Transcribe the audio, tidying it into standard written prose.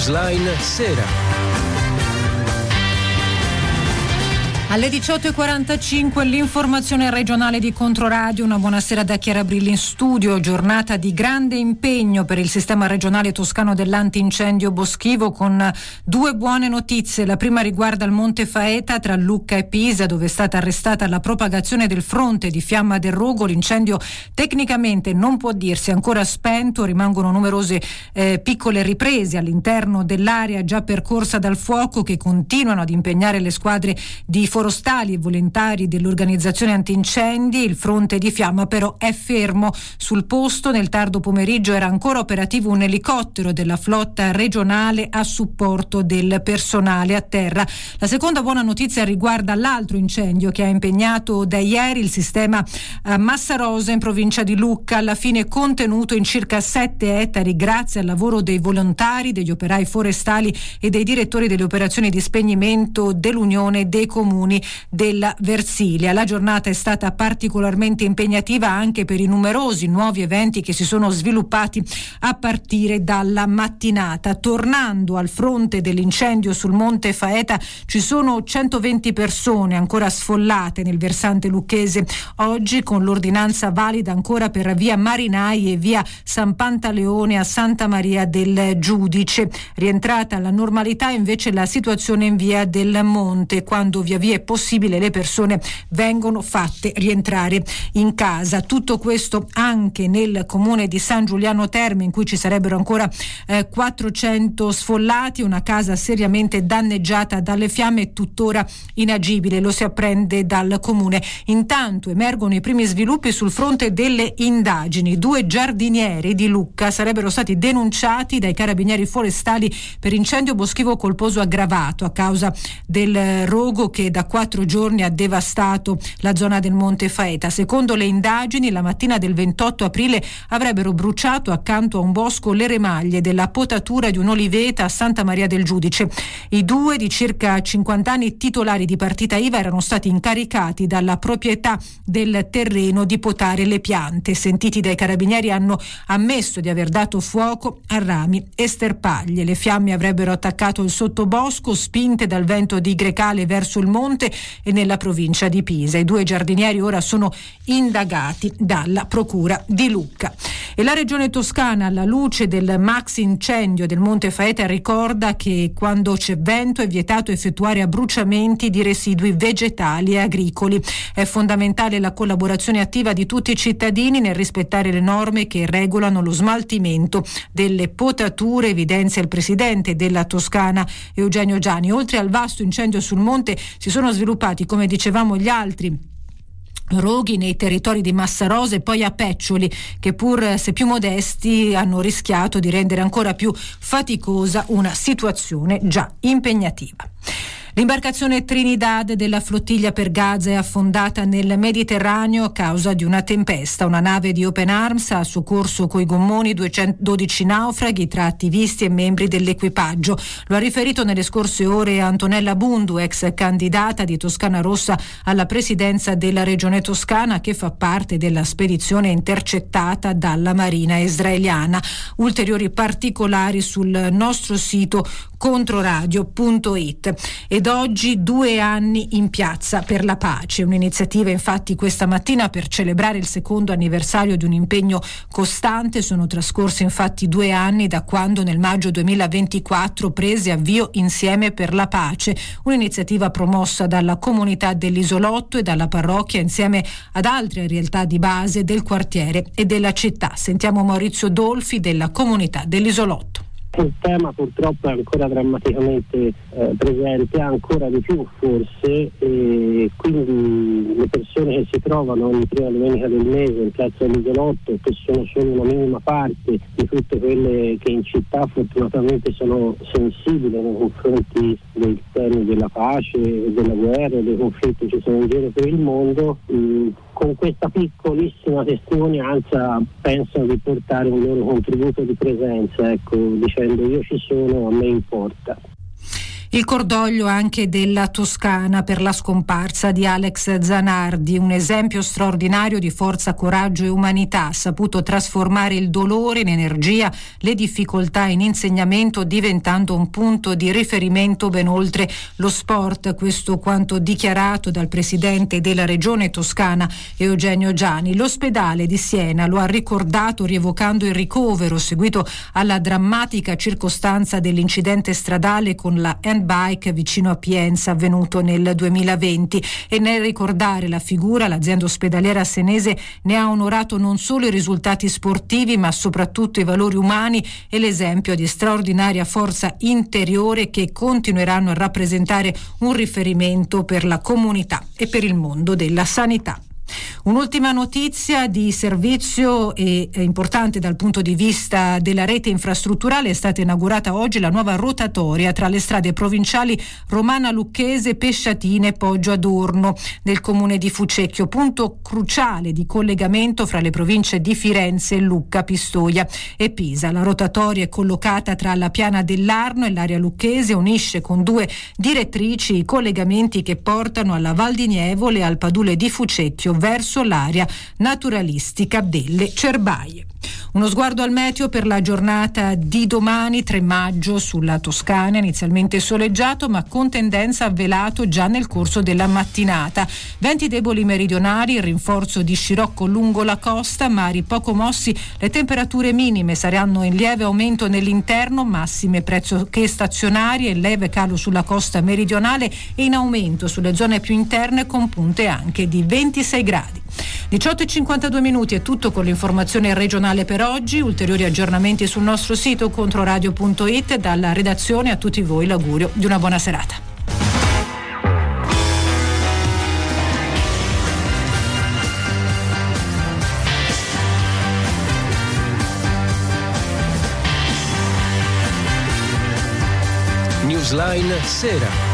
Newsline Sera. Alle 18.45 l'informazione regionale di Controradio. Una buonasera da Chiara Brilli in studio. Giornata di grande impegno per il sistema regionale toscano dell'antincendio boschivo, con due buone notizie. La prima riguarda il Monte Faeta tra Lucca e Pisa, dove è stata arrestata la propagazione del fronte di fiamma del rogo. L'incendio tecnicamente non può dirsi ancora spento, rimangono numerose piccole riprese all'interno dell'area già percorsa dal fuoco, che continuano ad impegnare le squadre di forestali e volontari dell'organizzazione antincendi. Il fronte di fiamma però è fermo sul posto. Nel tardo pomeriggio era ancora operativo un elicottero della flotta regionale a supporto del personale a terra. La seconda buona notizia riguarda l'altro incendio che ha impegnato da ieri il sistema Massarosa in provincia di Lucca, alla fine contenuto in circa 7 ettari grazie al lavoro dei volontari, degli operai forestali e dei direttori delle operazioni di spegnimento dell'Unione dei Comuni della Versilia. La giornata è stata particolarmente impegnativa anche per i numerosi nuovi eventi che si sono sviluppati a partire dalla mattinata. Tornando al fronte dell'incendio sul Monte Faeta, ci sono 120 persone ancora sfollate nel versante lucchese oggi, con l'ordinanza valida ancora per via Marinai e via San Pantaleone a Santa Maria del Giudice. Rientrata alla normalità invece la situazione in via del Monte, quando via via è possibile le persone vengono fatte rientrare in casa. Tutto questo anche nel comune di San Giuliano Terme, in cui ci sarebbero ancora 400 sfollati, una casa seriamente danneggiata dalle fiamme tuttora inagibile, lo si apprende dal comune. Intanto emergono i primi sviluppi sul fronte delle indagini. 2 giardinieri di Lucca sarebbero stati denunciati dai carabinieri forestali per incendio boschivo colposo aggravato a causa del rogo che da 4 giorni ha devastato la zona del Monte Faeta. Secondo le indagini, la mattina del 28 aprile avrebbero bruciato accanto a un bosco le remaglie della potatura di un'oliveta a Santa Maria del Giudice. I 2 di circa 50 anni titolari di partita IVA erano stati incaricati dalla proprietà del terreno di potare le piante. Sentiti dai carabinieri, hanno ammesso di aver dato fuoco a rami e sterpaglie. Le fiamme avrebbero attaccato il sottobosco, spinte dal vento di Grecale verso il monte e nella provincia di Pisa. I 2 giardinieri ora sono indagati dalla procura di Lucca. E la regione toscana, alla luce del maxi incendio del Monte Faeta, ricorda che quando c'è vento è vietato effettuare abbruciamenti di residui vegetali e agricoli. È fondamentale la collaborazione attiva di tutti i cittadini nel rispettare le norme che regolano lo smaltimento delle potature, evidenzia il presidente della Toscana Eugenio Giani. Oltre al vasto incendio sul monte, si sono sviluppati, come dicevamo, gli altri roghi nei territori di Massarosa e poi a Peccioli, che pur se più modesti hanno rischiato di rendere ancora più faticosa una situazione già impegnativa. L'imbarcazione Trinidad della flottiglia per Gaza è affondata nel Mediterraneo a causa di una tempesta. Una nave di Open Arms ha soccorso coi gommoni 212 naufraghi tra attivisti e membri dell'equipaggio. Lo ha riferito nelle scorse ore Antonella Bundu, ex candidata di Toscana Rossa alla presidenza della regione toscana, che fa parte della spedizione intercettata dalla Marina israeliana. Ulteriori particolari sul nostro sito controradio.it. Ed oggi 2 anni in piazza per la pace, un'iniziativa infatti questa mattina per celebrare il 2° anniversario di un impegno costante. Sono trascorsi infatti 2 anni da quando nel maggio 2024 prese avvio Insieme per la Pace, un'iniziativa promossa dalla comunità dell'Isolotto e dalla parrocchia insieme ad altre realtà di base del quartiere e della città. Sentiamo Maurizio Dolfi della comunità dell'Isolotto. Il tema purtroppo è ancora drammaticamente presente, ancora di più forse, e quindi le persone che si trovano ogni prima domenica del mese in piazza dell'Isolotto, che sono solo una minima parte di tutte quelle che in città fortunatamente sono sensibili nei confronti dei temi della pace, della guerra, dei conflitti che ci sono in giro per il mondo, con questa piccolissima testimonianza pensano di portare un loro contributo di presenza, ecco, dicendo io ci sono, a me importa. Il cordoglio anche della Toscana per la scomparsa di Alex Zanardi, un esempio straordinario di forza, coraggio e umanità. Ha saputo trasformare il dolore in energia, le difficoltà in insegnamento, diventando un punto di riferimento ben oltre lo sport. Questo quanto dichiarato dal presidente della regione toscana Eugenio Giani. L'ospedale di Siena lo ha ricordato rievocando il ricovero seguito alla drammatica circostanza dell'incidente stradale con la bike vicino a Pienza avvenuto nel 2020, e nel ricordare la figura l'azienda ospedaliera senese ne ha onorato non solo i risultati sportivi ma soprattutto i valori umani e l'esempio di straordinaria forza interiore che continueranno a rappresentare un riferimento per la comunità e per il mondo della sanità. Un'ultima notizia di servizio e importante dal punto di vista della rete infrastrutturale: è stata inaugurata oggi la nuova rotatoria tra le strade provinciali Romana Lucchese, Pesciatine e Poggio Adorno nel comune di Fucecchio, punto cruciale di collegamento fra le province di Firenze, Lucca, Pistoia e Pisa. La rotatoria è collocata tra la piana dell'Arno e l'area lucchese, unisce con due direttrici i collegamenti che portano alla Val di Nievole e al Padule di Fucecchio verso l'area naturalistica delle Cerbaie. Uno sguardo al meteo per la giornata di domani, 3 maggio, sulla Toscana, inizialmente soleggiato ma con tendenza a velato già nel corso della mattinata. Venti deboli meridionali, il rinforzo di scirocco lungo la costa, mari poco mossi, le temperature minime saranno in lieve aumento nell'interno, massime pressoché stazionarie, in lieve calo sulla costa meridionale e in aumento sulle zone più interne con punte anche di 26 gradi. 18:52 è tutto con l'informazione regionale per oggi. Ulteriori aggiornamenti sul nostro sito controradio.it. Dalla redazione a tutti voi l'augurio di una buona serata. Newsline Sera.